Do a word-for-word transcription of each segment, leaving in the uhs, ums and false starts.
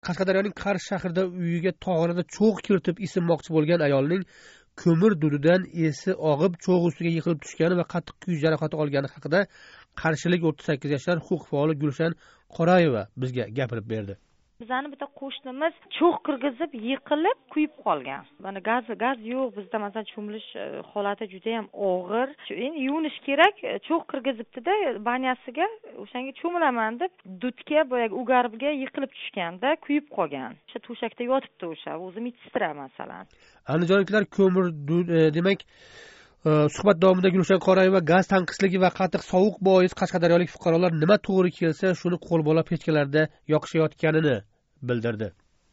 Qashqadaryoning Qarshi shahrida uyiga tog'orada cho'g' kiritib isinmoqchi bo'lgan ayolning ko'mir dudidan esi og'ib cho'g' ustiga yiqilib tushgani va qattiq kuyish jarohati olgani haqida qarshilik o'ttiz sakkiz yashar huquq faoli Gulshan Qorayeva bizga gapirib berdi. Bizani bitta qo'shnimiz cho'g' kirgizib yiqilib kuyib qolgan. Mana gaz gaz yo'q, bizda masalan cho'milish holati juda ham og'ir. Endi yuvinish kerak, cho'g' kirgizibdi-da, banyasiga o'shanga cho'milaman deb dudga boyagi ugaribga yiqilib tushganda kuyib qolgan. O'sha to'shakda yotibdi o'sha, o'zi medsestra masalan. Andijonliklar ko'mir demak suhbat davomida Gulshan Qorayeva gaz tanqisligi va qattiq sovuq bois qashqadaryolik fuqarolar nima to'g'ri kelsa shuni qo'lbola pechkalarda yoqishayotganini bildirdi.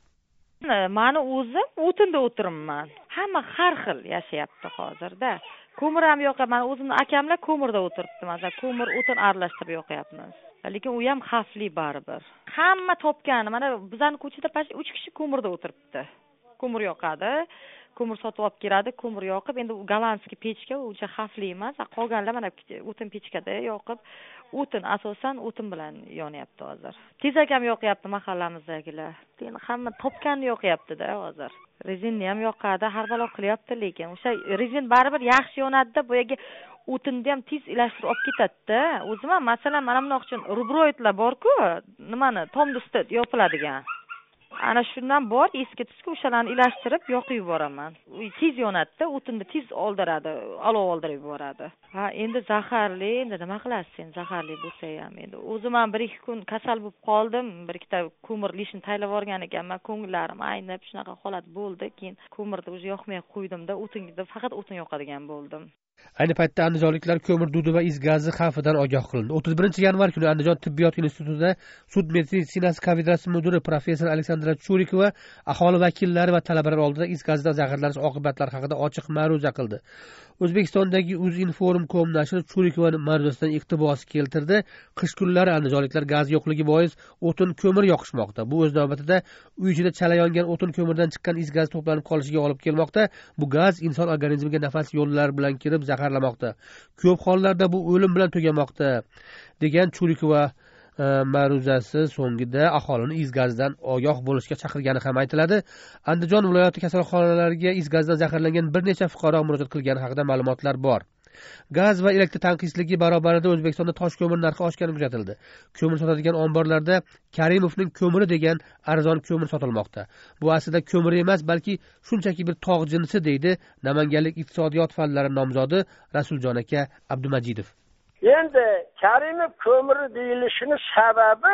Mani o'zim o'tinda o'tiribman. Hamma har xil yashayapti hozirda. Ko'mir ham yoqyapti. Mana o'zimning akamlar ko'mirda o'tiribdi. Masalan, ko'mir o'tin aralashtirib yoqyapmiz. Lekin u ham xavfli baribir. Hamma topgani, mana bizning ko'chada pash uch kishi ko'mirda o'tiribdi. Ko'mir yoqadi. Ko'mir sotib olib keladi, ko'mir yoqib, endi u gollandskiy pechka uncha xavfli emas. Qolganlar mana o'tin pechkada yoqib, o'tin asosan o'tin bilan yonyapti hozir. Tezak ham yoqyapti mahallamizdagilar. Endi hamma topganini yoqyapti-da hozir. Rezinni ham yoqadi, har balo qilyapti, lekin o'sha rezin baribir yaxshi yonadi-da, boyagi o'tinni ham tez ilashtirib olib ketadi-da. O'zim ham masalan mana bunaqa uchun rubroidlar bor-ku, nimani tomni ustida yopiladigan. Ana shundan bor, eski tuski o'shalarni ilashtirib yoqib yuboraman. Tez yonadi-da, o'tinni tez oldiradi, olov oldirib yuboradi. Ha, endi zaharli, endi nima qilasiz sen, zaharli bo'lsa ham endi. O'zim ham bir ikki kun kasal bo'lib qoldim, bir ikkita ko'mir lishni taylab olgan ekanman, ko'ngillarim aynib, shunaqa holat bo'ldi. Keyin ko'mirni o'zi yoqmay qo'ydim-da, o'tinga faqat o'tin yoqadigan bo'ldim. Ayni paytda andijonliklar ko'mir dudi va is gazi xavfidan ogoh qilindi. o'ttiz birinchi yanvar kuni Andijon tibbiyot institutida sud meditsinasi kafedrasi mudiri professor Aleksandra Churikova aholi vakillari va talabalar oldida is gazidan zaharlanish oqibatlari haqida ochiq ma'ruza qildi. O'zbekistondagi Uzinform nokta com nashri Churikovaning ma'ruzasidan iqtibos keltirdi. Qish kunlari andijonliklar gaz yo'qligi bois o'tin ko'mir yoqishmoqda. Bu o'z navbatida uy ichida chala yongan o'tin ko'mirdan chiqqan is gaz to'planib qolishiga olib kelmoqda. Bu gaz inson organizmiga nafas yo'llari bilan kirib zaharlamoqda. Ko'p hollarda bu o'lim bilan tugamoqda degan Churikova ma'ruzasi so'ngida aholini is gazdan ogoh bo'lishga chaqirgani ham aytiladi. Andijon viloyati kasalxonalariga is gazdan zaharlangan bir necha fuqaro murojaat qilgani haqida ma'lumotlar bor. Gaz va elektr tanqisligi barobarida O'zbekistonda tosh ko'mir narxi oshgani kuzatildi. Ko'mir sotadigan omborlarda Karimovning ko'miri degan arzon ko'mir sotilmoqda. Bu aslida ko'mir emas, balki shunchaki bir tog' jinsi, deydi Namanganlik iqtisodiyot fanlari nomzodi Rasuljon aka Abdumajidov. Endi Karimov ko'miri deyilishining sababi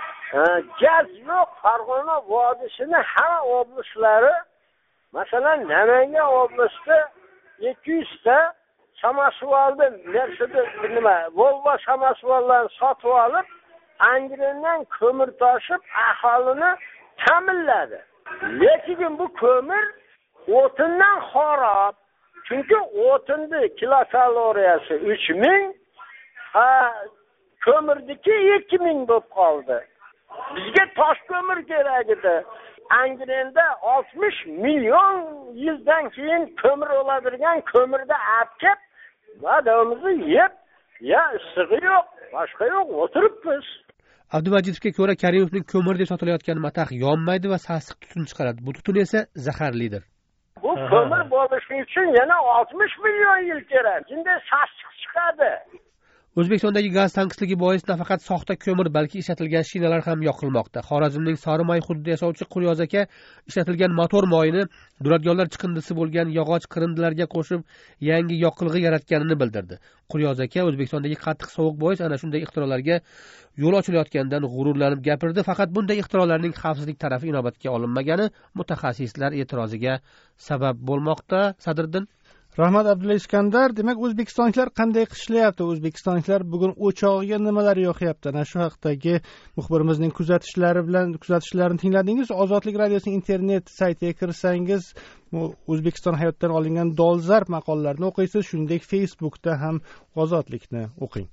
gaz yo'q Farg'ona vodiysini hamma oblastlari, masalan Namangan oblasida ikki yuz ta samasvalni Mercedes nima Volvo samasvallarni sotib olib, Angrendan ko'mir tashib aholini ta'minladi. Lekin bu ko'mir o'tindan xarob. Chunki o'tinning kilokaloriyasi uch ming, ha ko'mirdiki ikki ming bo'lib qoldi. Bizga tosh ko'mir kerak edi. Angrenda oltmish million yildan keyin ko'mir oladigan ko'mirda apkep vadamizni yeb, ya issig'i yo'q, boshqa yo'q, o'tiribmiz. Abdumajidovga ko'ra Karimovning ko'mir deb sotilayotgan matax yonmaydi va sassiq tutun chiqaradi. Bu tutun esa zaharlidir. Bu ko'mir bo'lishi uchun yana oltmish million yil kerak. Shunday sassiq chiqadi. O'zbekistondagi gaz tanqisligi bois nafaqat soxta ko'mir, balki ishlatilgan shinalar ham yoqilmoqda. Xorazmning Sorimay hududida yashovchi Quryoz aka ishlatilgan motor moyini duradgorlar chiqindisi bo'lgan yog'och qirindilarga qo'shib yangi yoqilg'i yaratganini bildirdi. Quryoz aka O'zbekistondagi qattiq sovuq bois ana shunday ixtirolarga yo'l ochilayotganidan g'ururlanib gapirdi. Faqat bunday ixtirolarning xavfsizlik tarafi inobatga olinmagani mutaxassislar e'tiroziga sabab bo'lmoqda. Sadriddin Rahmat Abdulla Iskandar, demak o'zbekistonliklar qanday qishlayapti? O'zbekistonliklar bugun o'chog'iga nimalar yoqyapti? Ana shu haqdagi muxbirimizning kuzatishlari bilan kuzatishlarini tingladingiz. Ozodlik radiosining internet saytiga kirsangiz, O'zbekiston hayotdan olingan dolzarb maqolalarni o'qiysiz, shuningdek Facebookda ham ozodlikni o'qing.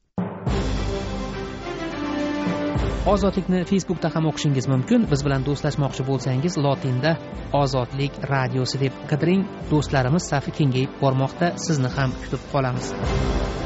Ozodlikni Facebookda ham o'qishingiz mumkin. Biz bilan do'stlashmoqchi bo'lsangiz, lotinda Ozodlik radiosi deb qidiring. Do'stlarimiz safi kengayib bormoqda. Sizni ham kutib qolamiz.